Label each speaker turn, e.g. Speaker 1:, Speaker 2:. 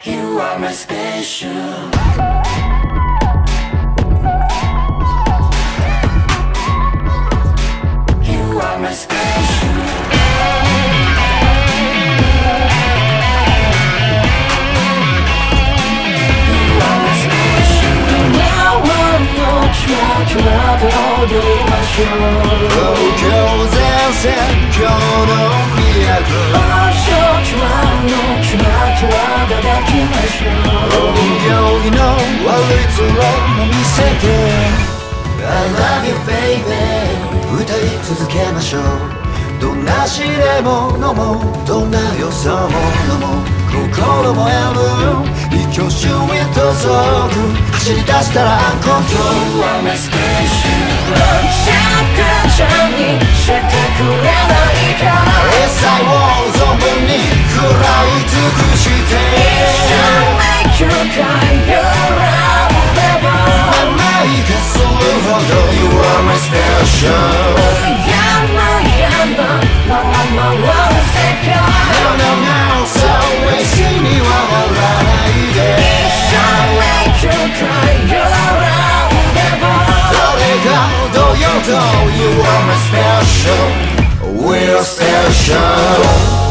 Speaker 1: You are my special. You are my special. You are my special. Now I'm not sure to hold you my show.
Speaker 2: 東京前線今日の都
Speaker 1: ちょっとキラキラが抱きましょう。
Speaker 2: 行儀の悪い面も見せて
Speaker 1: I love you baby
Speaker 2: 歌い続けましょうどんな試練も飲もうどんな予想も飲もう心も選ぶ一挙手へと続く走り出したらアンコントロール
Speaker 1: You are my special シャカちゃんにしてくれないか
Speaker 2: エサイを存分に食らい尽くして
Speaker 1: 一生 make you cry your love never
Speaker 2: 甘いがするほど
Speaker 1: You are my special 山のままの世界
Speaker 2: No no no そう嬉しにはならないで
Speaker 1: 一生 make you cry your love never
Speaker 2: 誰がどうようと You are my special We're special